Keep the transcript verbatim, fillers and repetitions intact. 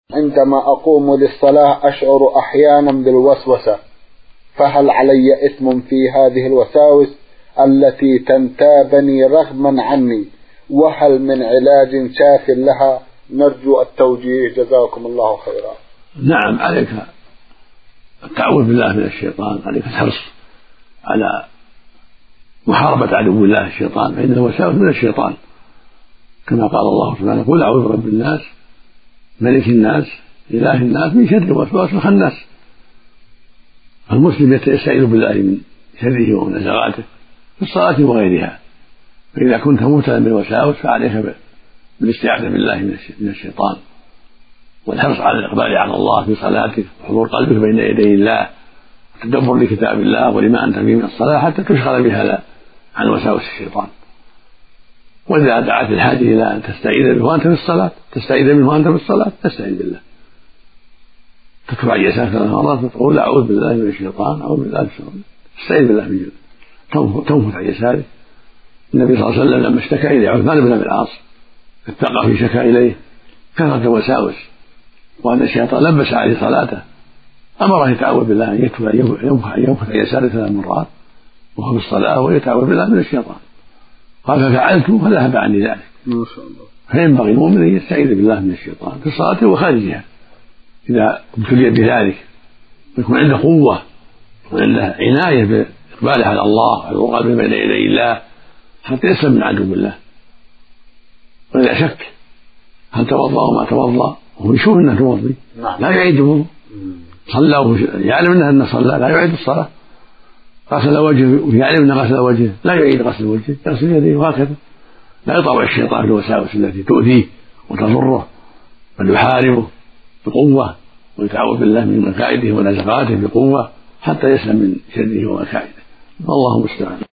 عندما أقوم للصلاة أشعر أحيانا بالوسوسة، فهل علي إثم في هذه الوساوس التي تنتابني رغما عني؟ وهل من علاج شاف لها؟ نرجو التوجيه، جزاكم الله خيرا. نعم، عليك التعوذ بالله من الشيطان، عليك الحرص على محاربة عدو الله الشيطان، فإنه وساوس من الشيطان، كما قال الله سبحانه: قل أعوذ برب الناس ملك الناس إله الناس من شر وسواس الخناس. المسلم يستعيذ بالله من شره ومن نزغاته في الصلاة وغيرها، فإذا كنت مبتلا بالوساوس فعليك بالاستعاذة بالله من الشيطان، والحرص على الإقبال على الله في صلاتك، وحضور قلبك بين يدي الله، وتدبر لكتاب الله ولما أنت فيه من الصلاة حتى تشغل بهذا عن وساوس الشيطان. وإذا دعت الحاجة إلى أن تستعيذ به وأنت في الصلاة تستعيذ منه وأنت في الصلاة تستعيذ بالله، تكفى عن يسارك ثلاث مرات وتقول: أعوذ بالله من الشيطان، أعوذ بالله من الشيطان، تستعيذ بالله من تنفث عن يسارك. النبي صلى الله عليه وسلم لما اشتكى إليه عثمان بن أبي العاص اتقى في شكا إليه كثرة الوساوس وأن الشيطان لبس عليه صلاته، أمره يتعوذ بالله أن ينفث عن يساره ثلاث مرات وهو في الصلاة ويتعوذ بالله من الشيطان. قال: ففعلت فذهب عني ذلك. ما شاء الله. فينبغي المؤمن أن يستعيذ بالله من الشيطان في الصلاة وخارجها إذا ابتلي بذلك، يكون عنده قوة وعنده عناية بإقباله على الله والوقوف بين يدي الله حتى يسلم من عدو الله. وإذا شك هل توضأ وما توضأ وهو يشوف أنه توضي لا يعيد الوضوء، صلى يعلم أنه صلى لا يعيد الصلاة، غسل وجهه ويعلم أنه غسل وجهه لا يعيد غسل وجهه، يغسل يديه، وهكذا. لا يطاوع الشيطان في الوساوس التي تؤذيه وتضره، بل يحاربه بقوة ويتعوذ بالله من مكائده ونزغاته بقوة حتى يسلم من شره ومكائده. والله المستعان.